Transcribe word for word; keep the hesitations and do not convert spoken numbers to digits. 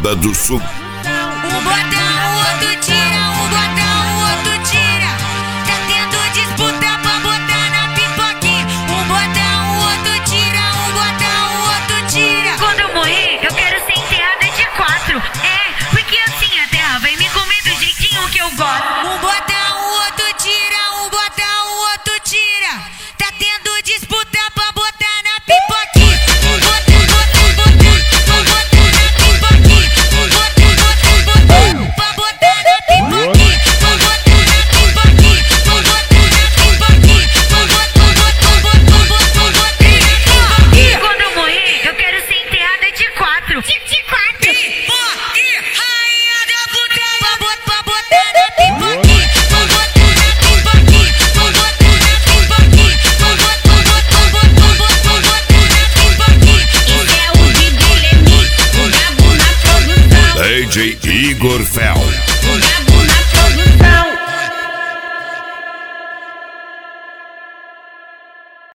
Cachoeirada do Sul. Um bota, o outro tira, um bota, o outro tira. Tá tendo disputa pra botar na pipoquinha. Um bota, o outro tira, um bota, o outro tira. Quando eu morrer, eu quero ser enterrada de quatro. É, porque assim a terra vai me comer do jeitinho que eu gosto. Um bota, o outro tira, um bota, o outro tira. Tá tendo disputa pra botar na pipoquinha. Um bota, bota, bota, bota na pipoquinha. Um bota, bota, bota, pra botar na pipoquinha. Um bota na pipoquinha. Um bota na pipoquinha. Um bota, bota, bota, bota, bota na pipoquinha. Quando eu morrer, eu quero ser enterrada de quatro. De quatro. Pipoquinha, rainha da puta, pra botar, pra botar na pipoquinha. Um bota na pipoquinha. Um bota na pipoquinha. Um bota, bota, bota, bota, bota na pipoquinha. Esse é o D J Lemix, o Gabo na produção. D J Igor Fel. O Gabo